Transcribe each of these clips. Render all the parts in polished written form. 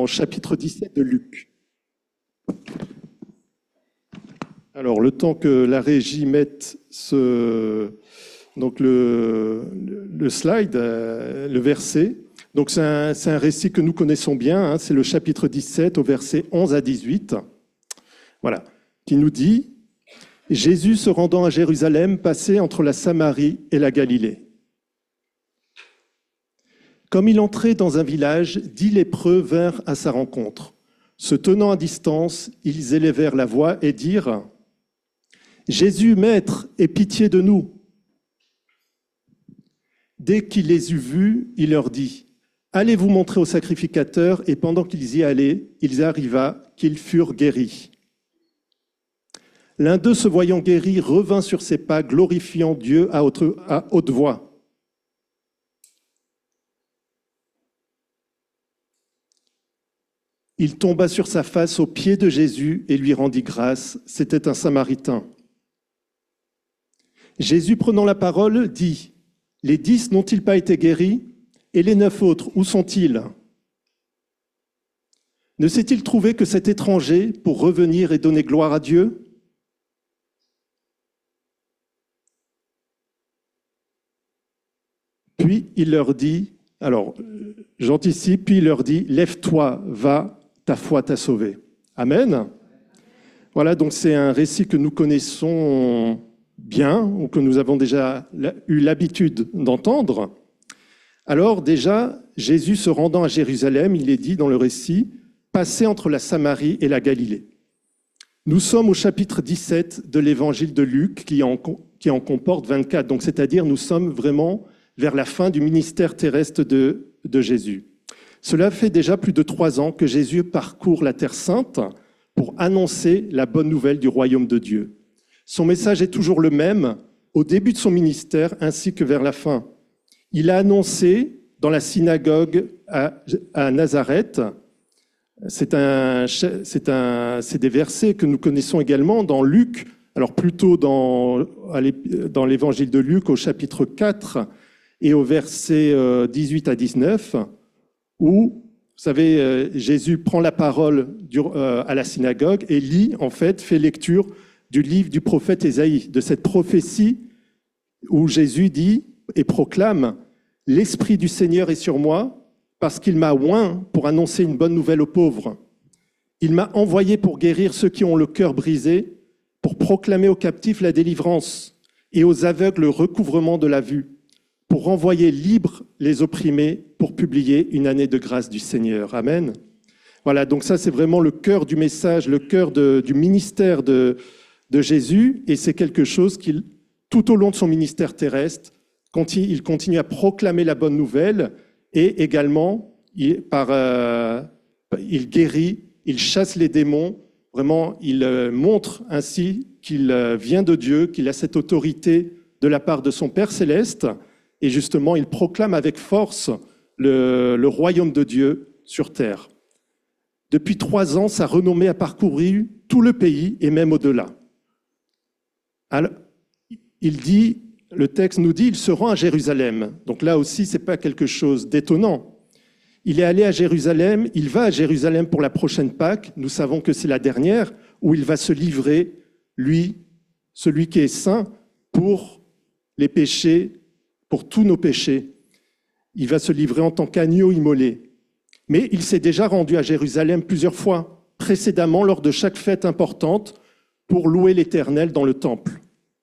chapitre 17 de Luc. Alors, le temps que la régie mette donc le slide, le verset. Donc, c'est un récit que nous connaissons bien. Hein, c'est le chapitre 17 au verset 11 à 18. Voilà, qui nous dit « Jésus se rendant à Jérusalem passait entre la Samarie et la Galilée. Comme il entrait dans un village, 10 lépreux vinrent à sa rencontre. Se tenant à distance, ils élevèrent la voix et dirent « Jésus, Maître, aie pitié de nous !» Dès qu'il les eut vus, il leur dit « Allez vous montrer au sacrificateur » et pendant qu'ils y allaient, il arriva qu'ils furent guéris. L'un d'eux, se voyant guéri, revint sur ses pas, glorifiant Dieu à haute voix. Il tomba sur sa face aux pieds de Jésus et lui rendit grâce. C'était un Samaritain. Jésus, prenant la parole, dit « Les 10 n'ont-ils pas été guéris? Et les 9 autres, où sont-ils? Ne s'est-il trouvé que cet étranger pour revenir et donner gloire à Dieu? » Puis il leur dit, alors j'anticipe, puis il leur dit « Lève-toi, va, ta foi t'a sauvé. » Amen. Voilà, donc c'est un récit que nous connaissons bien, ou que nous avons déjà eu l'habitude d'entendre. Alors déjà, Jésus se rendant à Jérusalem, il est dit dans le récit, passait entre la Samarie et la Galilée. Nous sommes au chapitre 17 de l'évangile de Luc, qui en comporte 24, donc c'est-à-dire nous sommes vraiment vers la fin du ministère terrestre de Jésus. Cela fait déjà plus de 3 ans que Jésus parcourt la Terre Sainte pour annoncer la bonne nouvelle du royaume de Dieu. Son message est toujours le même au début de son ministère ainsi que vers la fin. Il a annoncé dans la synagogue à Nazareth, c'est des versets que nous connaissons également dans Luc, alors plutôt dans l'évangile de Luc au chapitre 4 et au verset 18 à 19, où, vous savez, Jésus prend la parole à la synagogue et lit, en fait, fait lecture du livre du prophète Ésaïe, de cette prophétie où Jésus dit et proclame « L'Esprit du Seigneur est sur moi parce qu'il m'a oint pour annoncer une bonne nouvelle aux pauvres. Il m'a envoyé pour guérir ceux qui ont le cœur brisé, pour proclamer aux captifs la délivrance et aux aveugles le recouvrement de la vue, pour renvoyer libres les opprimés, pour publier une année de grâce du Seigneur. » Amen. Voilà, donc ça c'est vraiment le cœur du message, le cœur du ministère de Jésus, et c'est quelque chose qu'il, tout au long de son ministère terrestre, il continue à proclamer la bonne nouvelle, et également il guérit, il chasse les démons, vraiment il montre ainsi qu'il vient de Dieu, qu'il a cette autorité de la part de son Père céleste, et justement il proclame avec force le royaume de Dieu sur terre. Depuis 3 ans, sa renommée a parcouru tout le pays et même au-delà. Alors, le texte nous dit, il se rend à Jérusalem. Donc là aussi, ce n'est pas quelque chose d'étonnant. Il est allé à Jérusalem, il va à Jérusalem pour la prochaine Pâque. Nous savons que c'est la dernière, où il va se livrer, lui, celui qui est saint, pour les péchés, pour tous nos péchés. Il va se livrer en tant qu'agneau immolé. Mais il s'est déjà rendu à Jérusalem plusieurs fois, précédemment lors de chaque fête importante, pour louer l'Éternel dans le temple.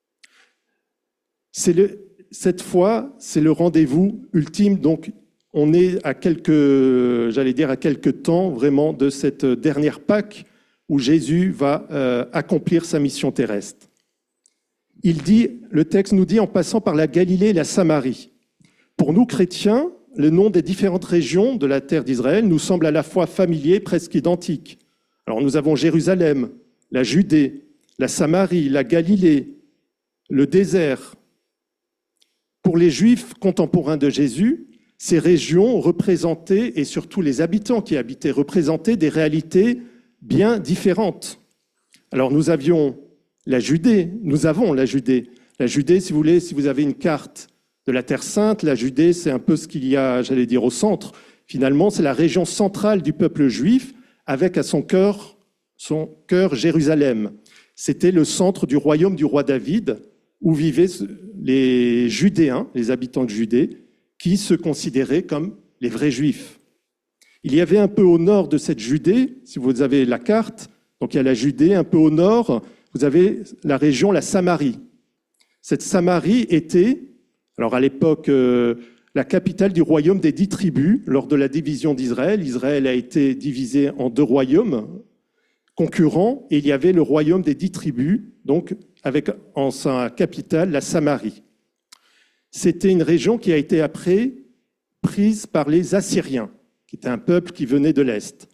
Cette fois, c'est le rendez-vous ultime. Donc, on est à quelques temps vraiment de cette dernière Pâque où Jésus va accomplir sa mission terrestre. Le texte nous dit, en passant par la Galilée et la Samarie. Pour nous, chrétiens, le nom des différentes régions de la terre d'Israël nous semble à la fois familier, presque identique. Alors, nous avons Jérusalem, la Judée, la Samarie, la Galilée, le désert. Pour les Juifs contemporains de Jésus, ces régions représentaient, et surtout les habitants qui y habitaient, représentaient des réalités bien différentes. Alors nous avons la Judée. La Judée, si vous voulez, si vous avez une carte de la Terre Sainte, la Judée, c'est un peu ce qu'il y a, au centre. Finalement, c'est la région centrale du peuple juif, avec à son cœur Jérusalem. C'était le centre du royaume du roi David, où vivaient les Judéens, les habitants de Judée, qui se considéraient comme les vrais juifs. Il y avait un peu au nord de cette Judée, si vous avez la carte, donc il y a la Judée, un peu au nord, vous avez la région, la Samarie. Cette Samarie était, alors à l'époque, la capitale du royaume des 10 tribus. Lors de la division d'Israël, Israël a été divisé en 2 royaumes concurrents, et il y avait le royaume des 10 tribus, donc avec en sa capitale la Samarie. C'était une région qui a été après prise par les Assyriens, qui était un peuple qui venait de l'Est.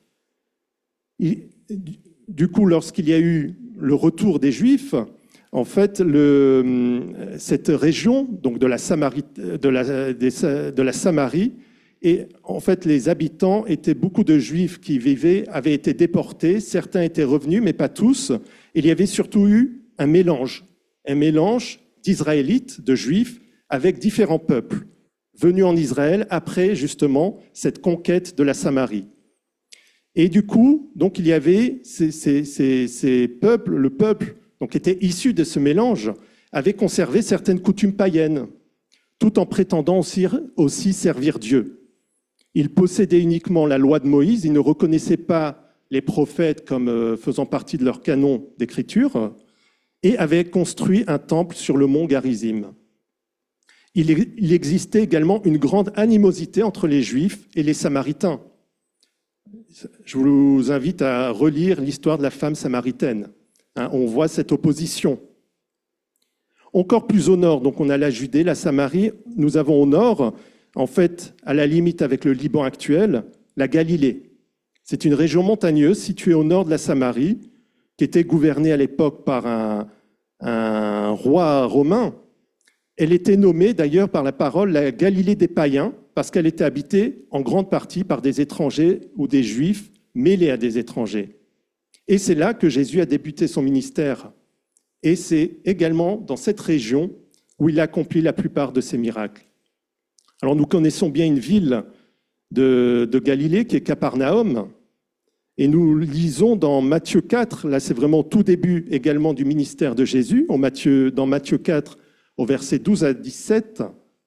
Du coup, lorsqu'il y a eu le retour des Juifs, en fait, cette région, donc de la Samarie, et en fait, les habitants étaient beaucoup de Juifs qui vivaient, avaient été déportés. Certains étaient revenus, mais pas tous. Il y avait surtout eu un mélange d'Israélites, de Juifs, avec différents peuples venus en Israël après justement cette conquête de la Samarie. Et du coup, donc il y avait ces peuples, le peuple donc, qui était issu de ce mélange, avait conservé certaines coutumes païennes, tout en prétendant aussi servir Dieu. Ils possédaient uniquement la loi de Moïse, ils ne reconnaissaient pas les prophètes comme faisant partie de leur canon d'écriture, et avaient construit un temple sur le mont Garizim. Il existait également une grande animosité entre les Juifs et les Samaritains. Je vous invite à relire l'histoire de la femme samaritaine. On voit cette opposition. Encore plus au nord, donc on a la Judée, la Samarie. Nous avons au nord, en fait, à la limite avec le Liban actuel, la Galilée. C'est une région montagneuse située au nord de la Samarie, qui était gouvernée à l'époque par un roi romain. Elle était nommée d'ailleurs par la parole la Galilée des païens, parce qu'elle était habitée en grande partie par des étrangers ou des Juifs mêlés à des étrangers. Et c'est là que Jésus a débuté son ministère. Et c'est également dans cette région où il a accompli la plupart de ses miracles. Alors nous connaissons bien une ville de Galilée qui est Capernaum. Et nous lisons dans Matthieu 4, là c'est vraiment tout début également du ministère de Jésus, dans Matthieu 4 au verset 12 à 17,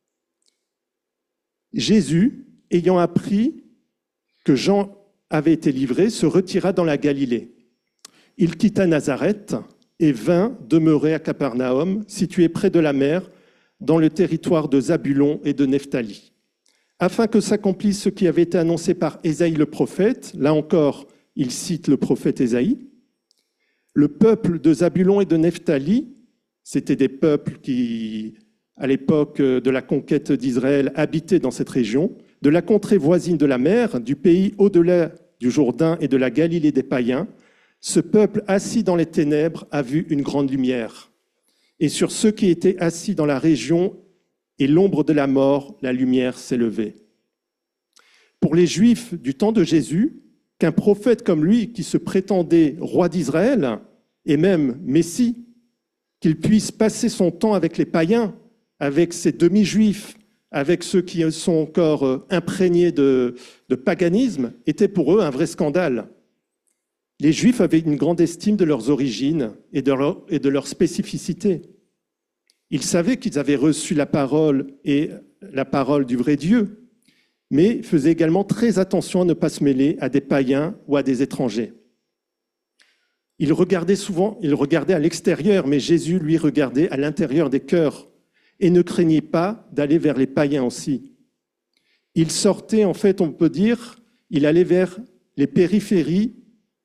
Jésus, ayant appris que Jean avait été livré, se retira dans la Galilée. Il quitta Nazareth et vint demeurer à Capernaum, situé près de la mer, dans le territoire de Zabulon et de Nephtali, afin que s'accomplisse ce qui avait été annoncé par Ésaïe le prophète. Là encore, il cite le prophète Ésaïe. Le peuple de Zabulon et de Nephtali, c'était des peuples qui, à l'époque de la conquête d'Israël, habitaient dans cette région, de la contrée voisine de la mer, du pays au-delà du Jourdain et de la Galilée des païens. Ce peuple assis dans les ténèbres a vu une grande lumière. Et sur ceux qui étaient assis dans la région et l'ombre de la mort, la lumière s'est levée. Pour les Juifs du temps de Jésus, qu'un prophète comme lui, qui se prétendait roi d'Israël, et même Messie, qu'il puisse passer son temps avec les païens, avec ces demi-juifs, avec ceux qui sont encore imprégnés de paganisme, était pour eux un vrai scandale. Les Juifs avaient une grande estime de leurs origines et de leur spécificité. Ils savaient qu'ils avaient reçu la parole et la parole du vrai Dieu, mais faisaient également très attention à ne pas se mêler à des païens ou à des étrangers. Ils regardaient à l'extérieur, mais Jésus, lui, regardait à l'intérieur des cœurs et ne craignait pas d'aller vers les païens aussi. Il sortait, en fait, on peut dire, il allait vers les périphéries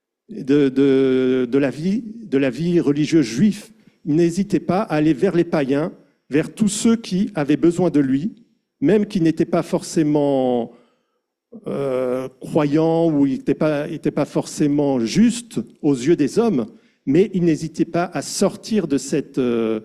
de la vie religieuse juive. Il n'hésitait pas à aller vers les païens, vers tous ceux qui avaient besoin de lui, même qui n'étaient pas forcément croyants ou n'étaient pas forcément justes aux yeux des hommes, mais il n'hésitait pas à sortir de cette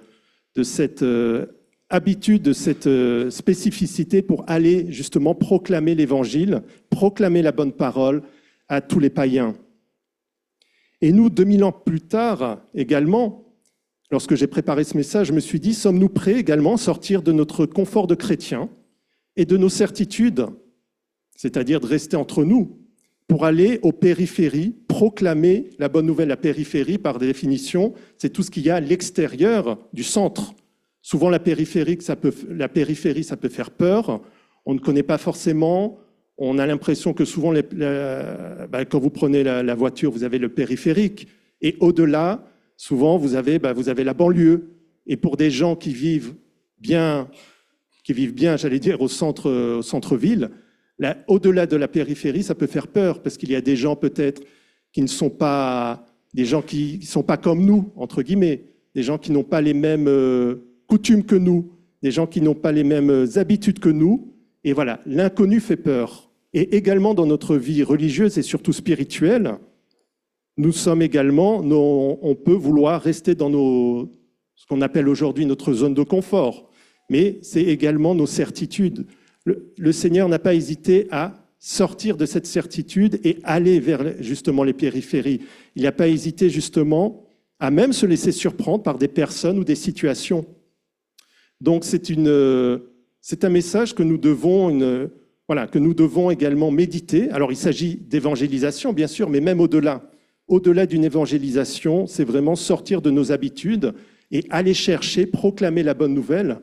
habitude, de cette spécificité pour aller justement proclamer l'Évangile, proclamer la bonne parole à tous les païens. Et nous, 2000 ans plus tard également, lorsque j'ai préparé ce message, je me suis dit, sommes-nous prêts également à sortir de notre confort de chrétien et de nos certitudes c'est-à-dire de rester entre nous, pour aller aux périphéries, proclamer la bonne nouvelle. La périphérie, par définition, c'est tout ce qu'il y a à l'extérieur du centre. Souvent, la périphérie, ça peut faire peur. On ne connaît pas forcément. On a l'impression que souvent, quand vous prenez la voiture, vous avez le périphérique. Et au-delà, souvent, vous avez la banlieue. Et pour des gens qui vivent bien, j'allais dire, au centre-ville, au-delà de la périphérie, ça peut faire peur, parce qu'il y a des gens peut-être qui ne sont pas, des gens qui ne sont pas comme nous, entre guillemets, des gens qui n'ont pas les mêmes coutumes que nous, des gens qui n'ont pas les mêmes habitudes que nous. Et voilà, l'inconnu fait peur. Et également dans notre vie religieuse et surtout spirituelle, nous sommes également, on peut vouloir rester dans ce qu'on appelle aujourd'hui notre zone de confort. Mais c'est également nos certitudes. Le Seigneur n'a pas hésité à sortir de cette certitude et aller vers justement les périphéries. Il n'a pas hésité justement à même se laisser surprendre par des personnes ou des situations. Donc c'est un message que nous devons également méditer. Alors il s'agit d'évangélisation bien sûr, mais même au-delà d'une évangélisation, c'est vraiment sortir de nos habitudes et aller chercher, proclamer la bonne nouvelle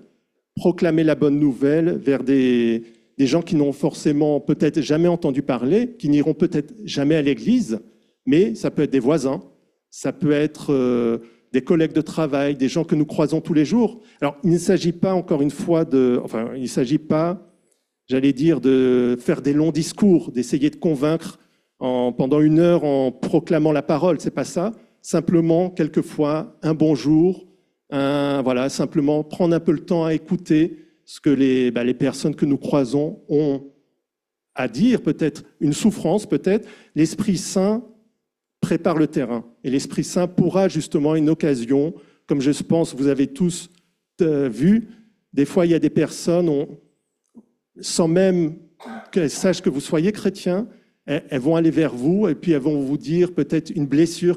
vers des gens qui n'ont forcément peut-être jamais entendu parler, qui n'iront peut-être jamais à l'église, mais ça peut être des voisins, ça peut être des collègues de travail, des gens que nous croisons tous les jours. Alors, il ne s'agit pas, encore une fois, il ne s'agit pas, j'allais dire, de faire des longs discours, d'essayer de convaincre pendant 1 heure en proclamant la parole, c'est pas ça. Simplement, quelquefois, un bonjour, simplement prendre un peu le temps à écouter ce que les personnes que nous croisons ont à dire, peut-être une souffrance, peut-être. L'Esprit Saint prépare le terrain. Et l'Esprit Saint pourra justement une occasion, comme je pense vous avez tous vu, des fois il y a des personnes, sans même qu'elles sachent que vous soyez chrétien, elles vont aller vers vous et puis elles vont vous dire peut-être une blessure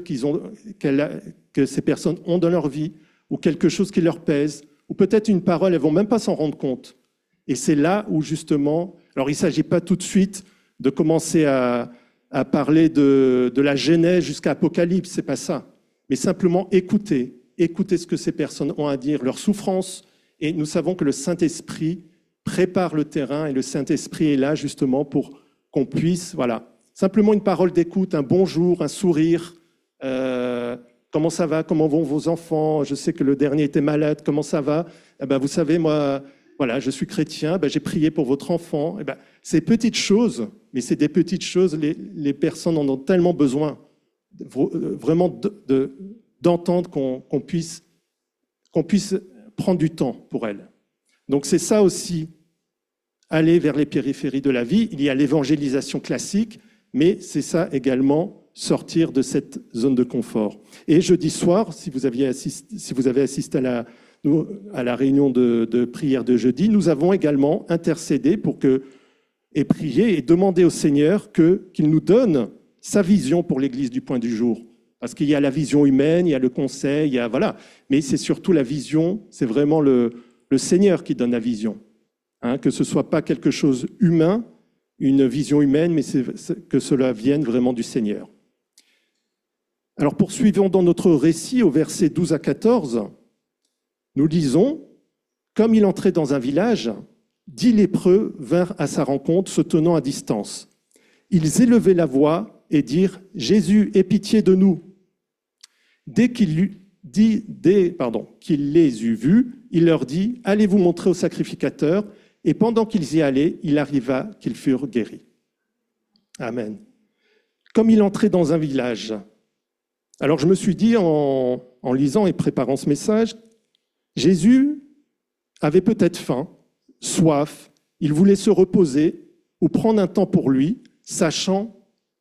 que ces personnes ont dans leur vie, ou quelque chose qui leur pèse, ou peut-être une parole, elles ne vont même pas s'en rendre compte. Et c'est là où justement, alors il ne s'agit pas tout de suite de commencer à parler de la Genèse jusqu'à Apocalypse, c'est pas ça. Mais simplement écouter ce que ces personnes ont à dire, leurs souffrances. Et nous savons que le Saint-Esprit prépare le terrain et le Saint-Esprit est là justement pour qu'on puisse, simplement une parole d'écoute, un bonjour, un sourire. Comment ça va? Comment vont vos enfants? Je sais que le dernier était malade. Comment ça va? Vous savez, moi, je suis chrétien. J'ai prié pour votre enfant. Ces petites choses, mais c'est des petites choses. Les personnes en ont tellement besoin, vraiment d'entendre qu'on puisse prendre du temps pour elles. Donc c'est ça aussi, aller vers les périphéries de la vie. Il y a l'évangélisation classique, mais c'est ça également, sortir de cette zone de confort. Et jeudi soir, si vous avez assisté à la réunion de prière de jeudi, nous avons également intercédé et prié et demandé au Seigneur qu'il nous donne sa vision pour l'Église du Point du Jour. Parce qu'il y a la vision humaine, il y a le conseil, mais c'est surtout la vision, c'est vraiment le Seigneur qui donne la vision. Que ce ne soit pas quelque chose humain, une vision humaine, mais que cela vienne vraiment du Seigneur. Alors poursuivons dans notre récit au verset 12 à 14. Nous lisons « Comme il entrait dans un village, 10 lépreux vinrent à sa rencontre, se tenant à distance. Ils élevaient la voix et dirent « Jésus, aie pitié de nous !» Dès qu'il les eut vus, il leur dit « Allez vous montrer au sacrificateur !» Et pendant qu'ils y allaient, il arriva qu'ils furent guéris. Amen. Comme il entrait dans un village. Alors je me suis dit en lisant et préparant ce message, Jésus avait peut-être faim, soif, il voulait se reposer ou prendre un temps pour lui, sachant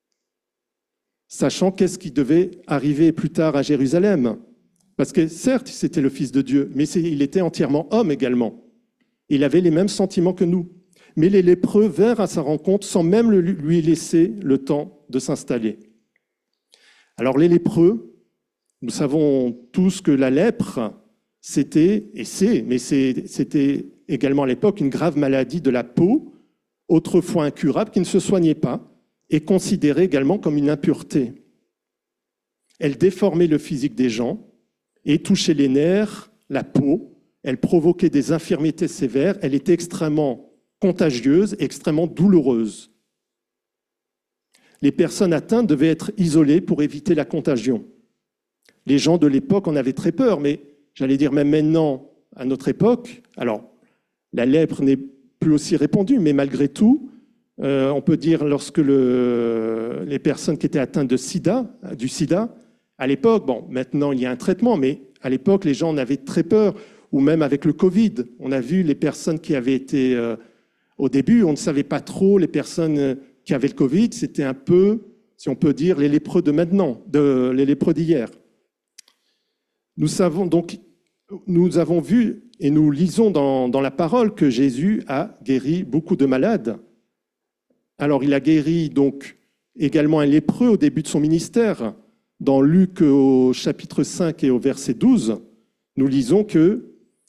qu'est-ce qui devait arriver plus tard à Jérusalem. Parce que certes, c'était le Fils de Dieu, mais il était entièrement homme également. Il avait les mêmes sentiments que nous. Mais les lépreux vinrent à sa rencontre sans même lui laisser le temps de s'installer. Alors les lépreux, nous savons tous que la lèpre, c'était également à l'époque une grave maladie de la peau autrefois incurable, qui ne se soignait pas, est considérée également comme une impureté. Elle déformait le physique des gens et touchait les nerfs, la peau. Elle provoquait des infirmités sévères. Elle était extrêmement contagieuse et extrêmement douloureuse. Les personnes atteintes devaient être isolées pour éviter la contagion. Les gens de l'époque en avaient très peur, mais j'allais dire même maintenant, à notre époque, alors la lèpre n'est plus aussi répandue, mais malgré tout, on peut dire lorsque les personnes qui étaient atteintes du sida, à l'époque, bon, maintenant il y a un traitement, mais à l'époque, les gens en avaient très peur, ou même avec le Covid. On a vu les personnes qui avaient été, au début, on ne savait pas trop, les personnes qui avaient le Covid, c'était un peu, si on peut dire, les lépreux de maintenant, les lépreux d'hier. Nous avons vu et nous lisons dans la parole que Jésus a guéri beaucoup de malades. Alors, il a guéri donc également un lépreux au début de son ministère. Dans Luc au chapitre 5 et au verset 12, nous lisons que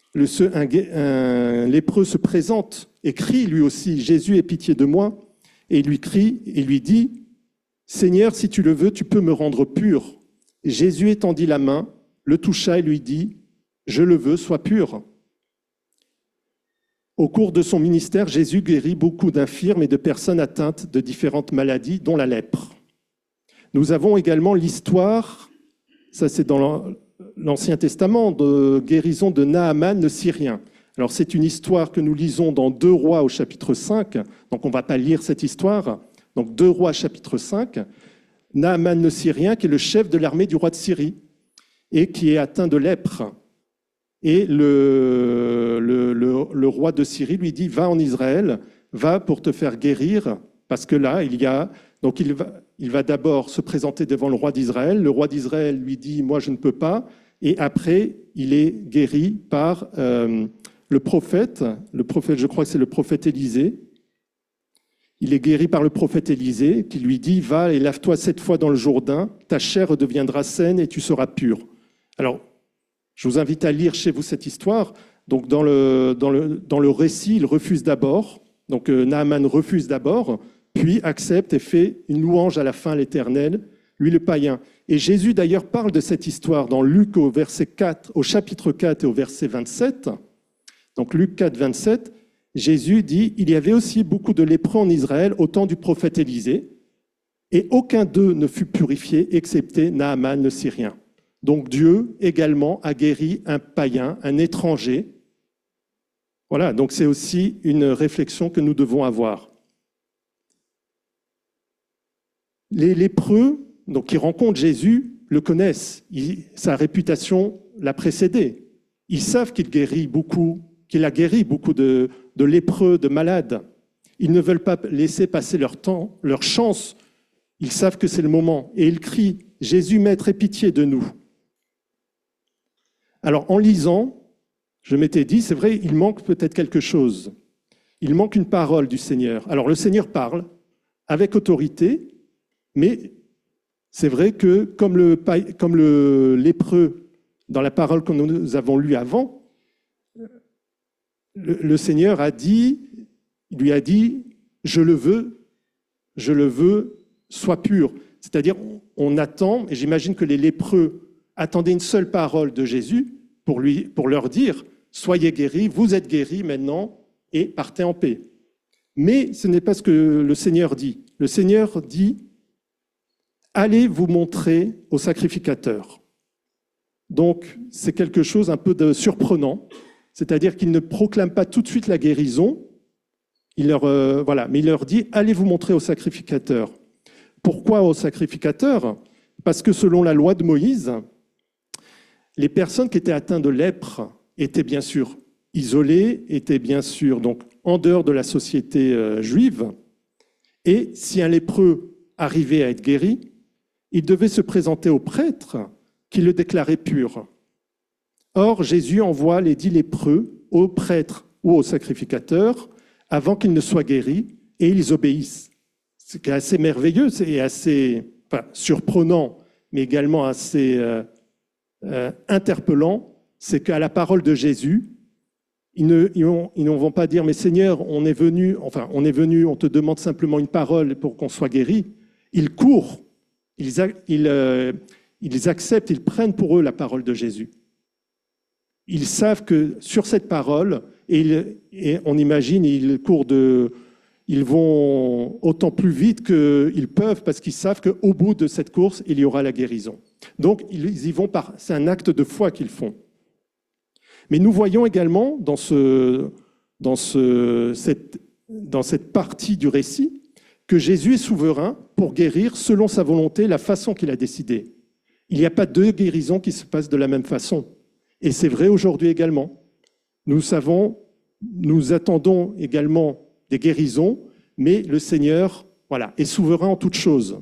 un lépreux se présente et crie lui aussi « Jésus, aie pitié de moi ». Et il lui crie et lui dit « Seigneur, si tu le veux, tu peux me rendre pur ». Jésus étendit la main, le toucha et lui dit « Je le veux, sois pur ». Au cours de son ministère, Jésus guérit beaucoup d'infirmes et de personnes atteintes de différentes maladies, dont la lèpre. Nous avons également l'histoire, ça c'est dans l'Ancien Testament, de guérison de Naaman le Syrien. Alors c'est une histoire que nous lisons dans 2 Rois au chapitre 5, donc on ne va pas lire cette histoire. Donc 2 Rois chapitre 5, Naaman le Syrien qui est le chef de l'armée du roi de Syrie et qui est atteint de lèpre. Et le roi de Syrie lui dit « Va en Israël, va pour te faire guérir » parce que là, donc il va d'abord se présenter devant le roi d'Israël. Le roi d'Israël lui dit « Moi, je ne peux pas ». Et après, il est guéri par le prophète, je crois que c'est le prophète Élisée. Il est guéri par le prophète Élisée qui lui dit « Va et lave-toi 7 fois dans le Jourdain, ta chair redeviendra saine et tu seras pur ». Alors, je vous invite à lire chez vous cette histoire. Donc, dans le récit, il refuse d'abord. Donc, Naaman refuse d'abord, puis accepte et fait une louange à la fin à l'Éternel, lui le païen. Et Jésus, d'ailleurs, parle de cette histoire dans Luc au chapitre 4 et au verset 27. Donc, Luc 4, 27, Jésus dit « Il y avait aussi beaucoup de lépreux en Israël au temps du prophète Élisée, et aucun d'eux ne fut purifié, excepté Naaman le Syrien. » Donc Dieu également a guéri un païen, un étranger. Voilà, donc c'est aussi une réflexion que nous devons avoir. Les lépreux, donc, qui rencontrent Jésus, le connaissent. Sa réputation l'a précédé. Ils savent qu'il a guéri beaucoup de lépreux, de malades. Ils ne veulent pas laisser passer leur temps, leur chance. Ils savent que c'est le moment. Et ils crient « Jésus, Maître, aie pitié de nous ». Alors, en lisant, je m'étais dit, c'est vrai, il manque peut-être quelque chose. Il manque une parole du Seigneur. Alors, le Seigneur parle avec autorité, mais c'est vrai que, comme le lépreux, dans la parole que nous avons lue avant, le Seigneur lui a dit, je le veux, sois pur. C'est-à-dire, on attend, et j'imagine que les lépreux attendaient une seule parole de Jésus pour leur dire « Soyez guéris, vous êtes guéris maintenant et partez en paix ». Mais ce n'est pas ce que le Seigneur dit. Le Seigneur dit « Allez vous montrer au sacrificateur ». Donc, c'est quelque chose un peu de surprenant, c'est-à-dire qu'il ne proclame pas tout de suite la guérison, mais il leur dit « Allez vous montrer au sacrificateur ». Pourquoi au sacrificateur ? Parce que selon la loi de Moïse, les personnes qui étaient atteintes de lèpre étaient bien sûr isolées, étaient bien sûr donc en dehors de la société juive. Et si un lépreux arrivait à être guéri, il devait se présenter au prêtre qui le déclarait pur. Or, Jésus envoie les 10 lépreux au prêtre ou au sacrificateur avant qu'ils ne soient guéris et ils obéissent. C'est assez merveilleux, c'est assez surprenant, mais également assez interpellant, c'est qu'à la parole de Jésus, ils ne vont pas dire, mais Seigneur, on est venu, on te demande simplement une parole pour qu'on soit guéri. Ils courent, ils acceptent, ils prennent pour eux la parole de Jésus. Ils savent que sur cette parole, et on imagine, ils vont autant plus vite qu'ils peuvent parce qu'ils savent qu'au bout de cette course, il y aura la guérison. Donc, ils y vont c'est un acte de foi qu'ils font. Mais nous voyons également dans cette partie du récit que Jésus est souverain pour guérir selon sa volonté, la façon qu'il a décidé. Il n'y a pas deux guérisons qui se passent de la même façon. Et c'est vrai aujourd'hui également. Nous attendons également des guérisons, mais le Seigneur, est souverain en toutes choses.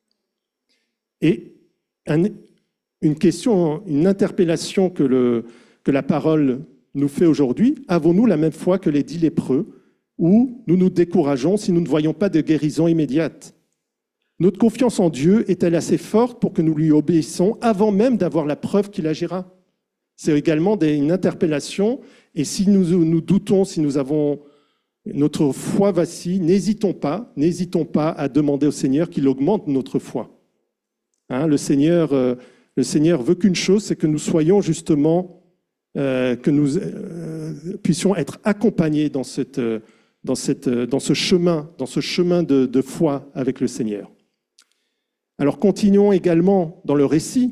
Et une question, une interpellation que la parole nous fait aujourd'hui, avons-nous la même foi que les 10 lépreux, ou nous nous décourageons si nous ne voyons pas de guérison immédiate? Notre confiance en Dieu est-elle assez forte pour que nous lui obéissons avant même d'avoir la preuve qu'il agira? C'est également une interpellation, et si nous doutons, si notre foi vacille, n'hésitons pas à demander au Seigneur qu'il augmente notre foi. Le Seigneur veut qu'une chose, c'est que nous soyons justement, que nous puissions être accompagnés dans ce chemin de foi avec le Seigneur. Alors continuons également dans le récit,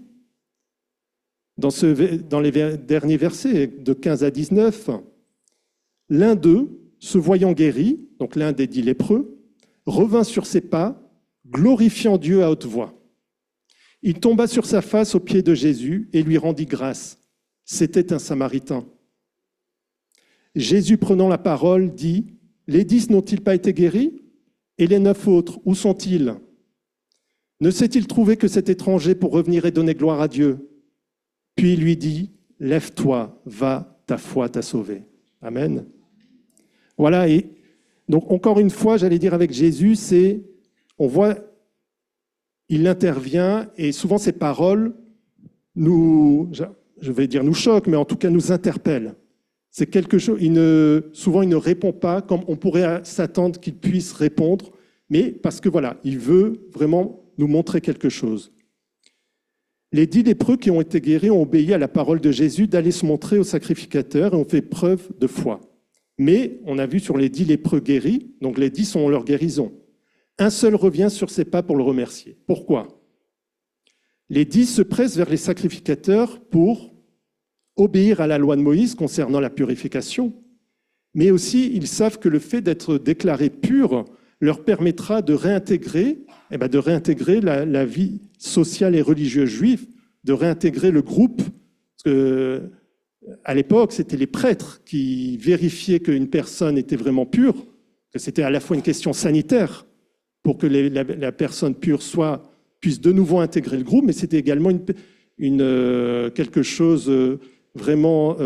dans les derniers versets de 15 à 19. L'un d'eux, se voyant guéri, donc l'un des 10 lépreux, revint sur ses pas, glorifiant Dieu à haute voix. Il tomba sur sa face aux pieds de Jésus et lui rendit grâce. C'était un Samaritain. Jésus, prenant la parole, dit, « Les 10 n'ont-ils pas été guéris? Et les 9 autres, où sont-ils? Ne s'est-il trouvé que cet étranger pour revenir et donner gloire à Dieu? » Puis il lui dit, « Lève-toi, va, ta foi t'a sauvé. » Amen. Voilà, et donc encore une fois, j'allais dire avec Jésus, on voit, il intervient et souvent ces paroles nous choquent, mais en tout cas nous interpellent. C'est quelque chose, souvent il ne répond pas comme on pourrait s'attendre qu'il puisse répondre, mais parce que il veut vraiment nous montrer quelque chose. Les 10 lépreux qui ont été guéris ont obéi à la parole de Jésus d'aller se montrer au sacrificateur et ont fait preuve de foi. Mais on a vu sur les 10 lépreux guéris, donc les 10 ont leur guérison. Un seul revient sur ses pas pour le remercier. Pourquoi? Les 10 se pressent vers les sacrificateurs pour obéir à la loi de Moïse concernant la purification, mais aussi ils savent que le fait d'être déclarés purs leur permettra de réintégrer la vie sociale et religieuse juive, de réintégrer le groupe. Parce que, à l'époque, c'était les prêtres qui vérifiaient qu'une personne était vraiment pure, que c'était à la fois une question sanitaire pour que la personne pure puisse de nouveau intégrer le groupe, mais c'était également quelque chose vraiment,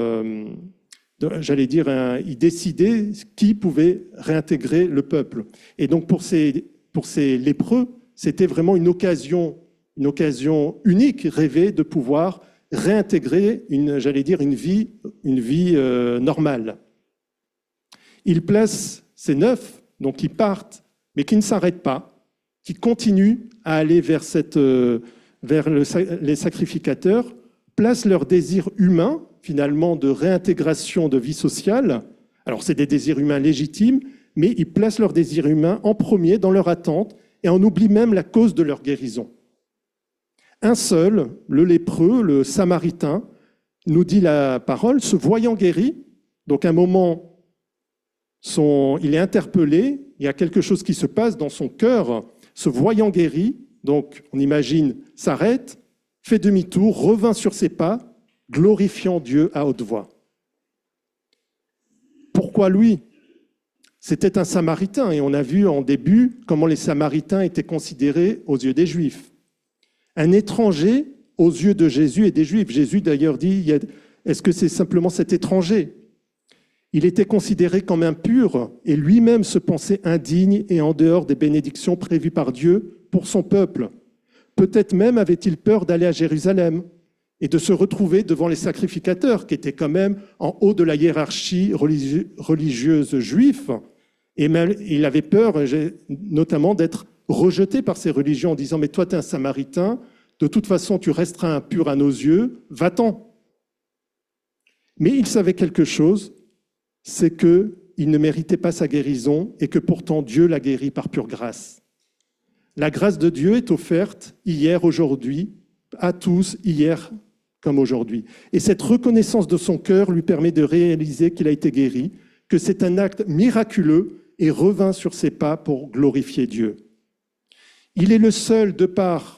ils décidaient qui pouvait réintégrer le peuple. Et donc pour ces lépreux, c'était vraiment une occasion unique, rêvée de pouvoir réintégrer une vie normale. Ils placent ces 9, donc qui partent, mais qui ne s'arrêtent pas, qui continuent à aller vers les sacrificateurs, placent leurs désirs humains, finalement, de réintégration de vie sociale. Alors, c'est des désirs humains légitimes, mais ils placent leurs désirs humains en premier dans leur attente et on oublie même la cause de leur guérison. Un seul, le lépreux, le Samaritain, nous dit la parole, se voyant guéri, donc à un moment, il est interpellé, il y a quelque chose qui se passe dans son cœur, se voyant guéri, donc on imagine, s'arrête, fait demi-tour, revint sur ses pas, glorifiant Dieu à haute voix. Pourquoi lui? C'était un Samaritain, et on a vu en début comment les Samaritains étaient considérés aux yeux des Juifs. Un étranger aux yeux de Jésus et des Juifs. Jésus d'ailleurs dit, est-ce que c'est simplement cet étranger? Il était considéré comme impur et lui-même se pensait indigne et en dehors des bénédictions prévues par Dieu pour son peuple. Peut-être même avait-il peur d'aller à Jérusalem et de se retrouver devant les sacrificateurs, qui étaient quand même en haut de la hiérarchie religieuse juive. Et même, il avait peur, notamment, d'être rejeté par ces religions en disant « Mais toi, tu es un Samaritain, de toute façon, tu resteras impur à nos yeux, va-t'en ». Mais il savait quelque chose, c'est qu'il ne méritait pas sa guérison et que pourtant Dieu l'a guéri par pure grâce. La grâce de Dieu est offerte hier, aujourd'hui, à tous, hier comme aujourd'hui. Et cette reconnaissance de son cœur lui permet de réaliser qu'il a été guéri, que c'est un acte miraculeux et revint sur ses pas pour glorifier Dieu. Il est le seul, de par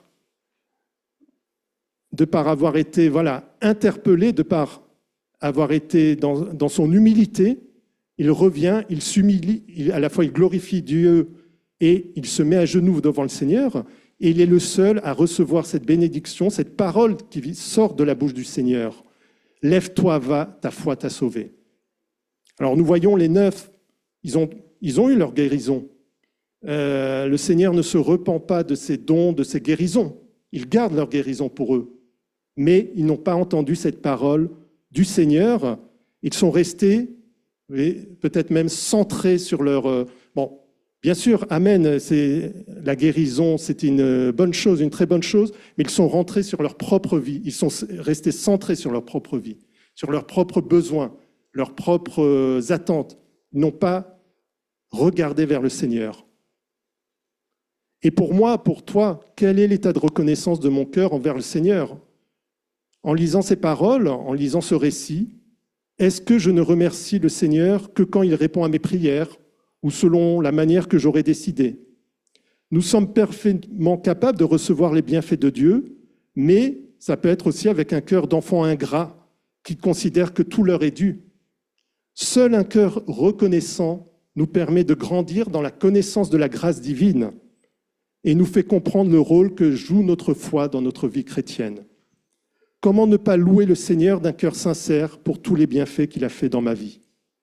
avoir été interpellé, de par avoir été dans son humilité, il revient, il s'humilie, à la fois il glorifie Dieu et il se met à genoux devant le Seigneur, et il est le seul à recevoir cette bénédiction, cette parole qui sort de la bouche du Seigneur. « Lève-toi, va, ta foi t'a sauvé ». Alors nous voyons les 9, ils ont eu leur guérison. Le Seigneur ne se repent pas de ses dons, de ses guérisons. Ils gardent leur guérison pour eux. Mais ils n'ont pas entendu cette parole du Seigneur. Ils sont restés, peut-être même centrés sur leur... Bon, bien sûr, amen, la guérison, c'est une bonne chose, une très bonne chose, mais ils sont rentrés sur leur propre vie. Ils sont restés centrés sur leur propre vie, sur leurs propres besoins, leurs propres attentes. Ils n'ont pas regardé vers le Seigneur. Et pour moi, pour toi, quel est l'état de reconnaissance de mon cœur envers le Seigneur? En lisant ces paroles, en lisant ce récit, est-ce que je ne remercie le Seigneur que quand il répond à mes prières ou selon la manière que j'aurais décidé? Nous sommes parfaitement capables de recevoir les bienfaits de Dieu, mais ça peut être aussi avec un cœur d'enfant ingrat qui considère que tout leur est dû. Seul un cœur reconnaissant nous permet de grandir dans la connaissance de la grâce divine et nous fait comprendre le rôle que joue notre foi dans notre vie chrétienne. Comment ne pas louer le Seigneur d'un cœur sincère pour tous les bienfaits qu'il a fait dans ma vie?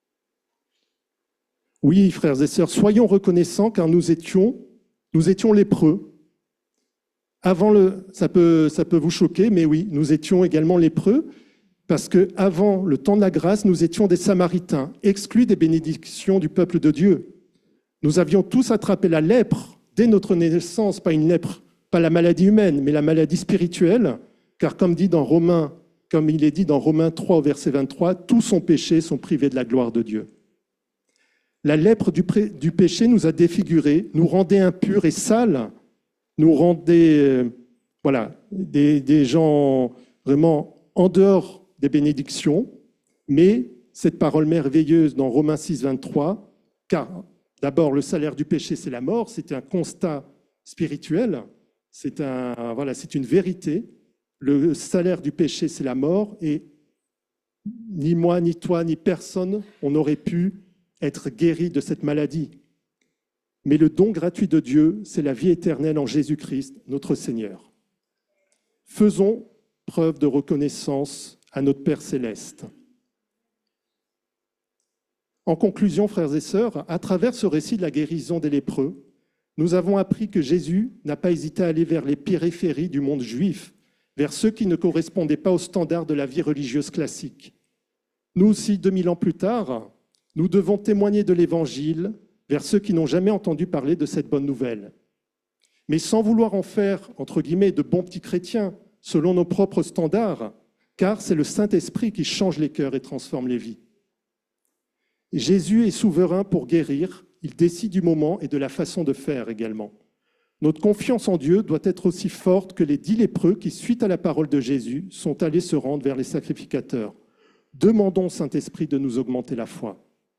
Oui, frères et sœurs, soyons reconnaissants car nous étions lépreux. Ça peut vous choquer, mais oui, nous étions également lépreux parce qu'avant le temps de la grâce, nous étions des Samaritains, exclus des bénédictions du peuple de Dieu. Nous avions tous attrapé la lèpre dès notre naissance, pas une lèpre, pas la maladie humaine, mais la maladie spirituelle, car comme il est dit dans Romains 3 au verset 23, tous sont péchés, sont privés de la gloire de Dieu. La lèpre du péché nous a défigurés, nous rendait impurs et sales, nous rendait des gens vraiment en dehors des bénédictions, mais cette parole merveilleuse dans Romains 6, 23, car d'abord le salaire du péché c'est la mort, c'est un constat spirituel, c'est une vérité. Le salaire du péché, c'est la mort, et ni moi, ni toi, ni personne, on n'aurait pu être guéri de cette maladie. Mais le don gratuit de Dieu, c'est la vie éternelle en Jésus-Christ, notre Seigneur. Faisons preuve de reconnaissance à notre Père céleste. En conclusion, frères et sœurs, à travers ce récit de la guérison des lépreux, nous avons appris que Jésus n'a pas hésité à aller vers les périphéries du monde juif, vers ceux qui ne correspondaient pas aux standards de la vie religieuse classique. Nous aussi, 2000 ans plus tard, nous devons témoigner de l'Évangile vers ceux qui n'ont jamais entendu parler de cette bonne nouvelle. Mais sans vouloir en faire, entre guillemets, de bons petits chrétiens, selon nos propres standards, car c'est le Saint-Esprit qui change les cœurs et transforme les vies. Jésus est souverain pour guérir, il décide du moment et de la façon de faire également. Notre confiance en Dieu doit être aussi forte que les 10 lépreux qui, suite à la parole de Jésus, sont allés se rendre vers les sacrificateurs. Demandons au Saint-Esprit de nous augmenter la foi.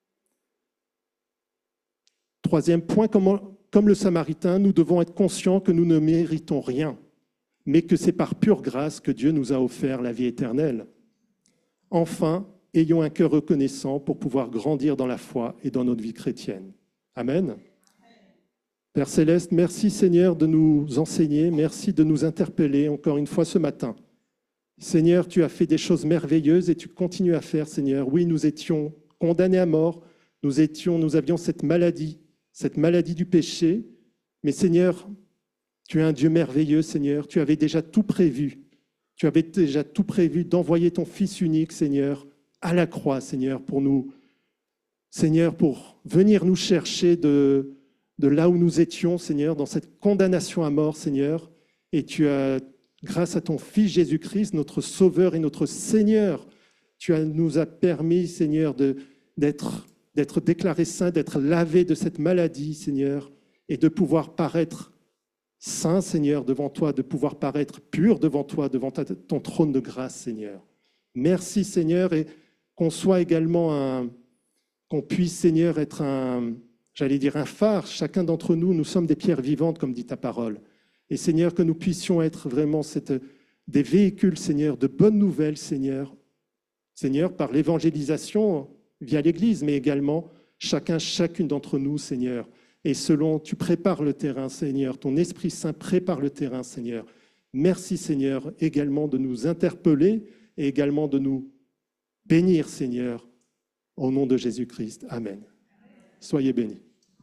Troisième point, comme le Samaritain, nous devons être conscients que nous ne méritons rien, mais que c'est par pure grâce que Dieu nous a offert la vie éternelle. Enfin, ayons un cœur reconnaissant pour pouvoir grandir dans la foi et dans notre vie chrétienne. Amen. Père Céleste, merci Seigneur de nous enseigner, merci de nous interpeller encore une fois ce matin. Seigneur, tu as fait des choses merveilleuses et tu continues à faire, Seigneur. Oui, nous étions condamnés à mort, nous avions cette maladie du péché, mais Seigneur, tu es un Dieu merveilleux, Seigneur, tu avais déjà tout prévu. Tu avais déjà tout prévu d'envoyer ton Fils unique, Seigneur, à la croix, Seigneur, pour nous, Seigneur, pour venir nous chercher de là où nous étions, Seigneur, dans cette condamnation à mort, Seigneur. Et tu as, grâce à ton Fils Jésus-Christ, notre Sauveur et notre Seigneur, nous as permis, Seigneur, d'être déclarés saints, d'être lavés de cette maladie, Seigneur, et de pouvoir paraître saint, Seigneur, devant toi, de pouvoir paraître pur devant toi, devant ton trône de grâce, Seigneur. Merci, Seigneur, et qu'on soit également qu'on puisse, Seigneur, être un phare. Chacun d'entre nous, nous sommes des pierres vivantes, comme dit ta parole. Et Seigneur, que nous puissions être vraiment des véhicules, Seigneur, de bonnes nouvelles, Seigneur. Seigneur, par l'évangélisation via l'Église, mais également chacune d'entre nous, Seigneur. Et tu prépares le terrain, Seigneur. Ton Esprit Saint prépare le terrain, Seigneur. Merci, Seigneur, également de nous interpeller et également de nous bénir, Seigneur, au nom de Jésus-Christ. Amen. Soyez bénis.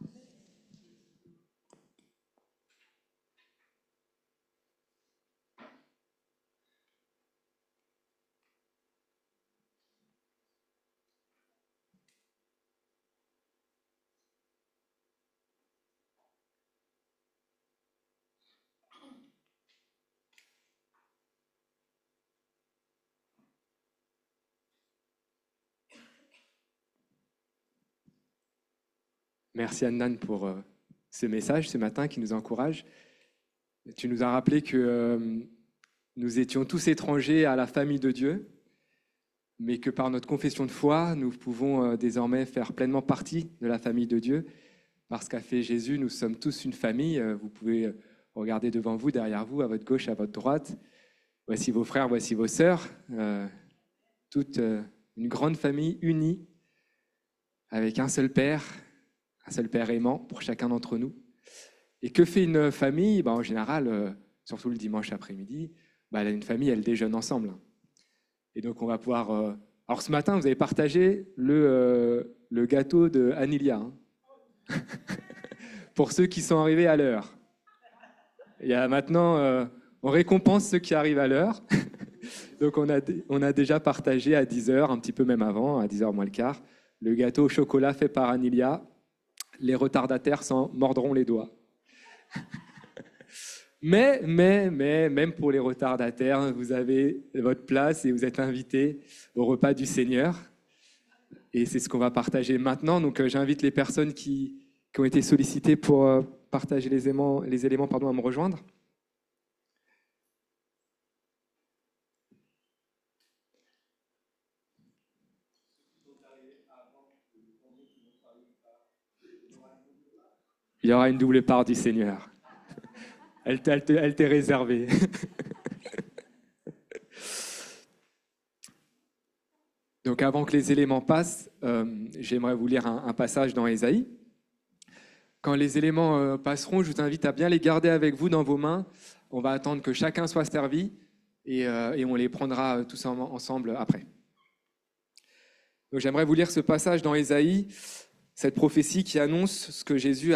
Merci Annan pour ce message ce matin qui nous encourage. Tu nous as rappelé que nous étions tous étrangers à la famille de Dieu, mais que par notre confession de foi, nous pouvons désormais faire pleinement partie de la famille de Dieu. Parce qu'a fait Jésus, nous sommes tous une famille. Vous pouvez regarder devant vous, derrière vous, à votre gauche, à votre droite. Voici vos frères, voici vos sœurs. Toute une grande famille unie, avec un seul Père aimant pour chacun d'entre nous. Et que fait une famille? En général, surtout le dimanche après-midi, une famille, elle déjeune ensemble. Et donc on va pouvoir... Alors ce matin, vous avez partagé le gâteau de Anilia. Pour ceux qui sont arrivés à l'heure. Il y a maintenant, on récompense ceux qui arrivent à l'heure. Donc on a déjà partagé à 10h, un petit peu même avant, à 10h moins le quart, le gâteau au chocolat fait par Anilia. Les retardataires s'en mordront les doigts. Mais, même pour les retardataires, vous avez votre place et vous êtes invités au repas du Seigneur. Et c'est ce qu'on va partager maintenant. Donc j'invite les personnes qui ont été sollicitées pour partager les éléments à me rejoindre. Il y aura une double part du Seigneur. Elle t'est réservée. Donc avant que les éléments passent, j'aimerais vous lire un passage dans Ésaïe. Quand les éléments passeront, je vous invite à bien les garder avec vous dans vos mains. On va attendre que chacun soit servi et on les prendra tous ensemble après. Donc j'aimerais vous lire ce passage dans Ésaïe, cette prophétie qui annonce ce que Jésus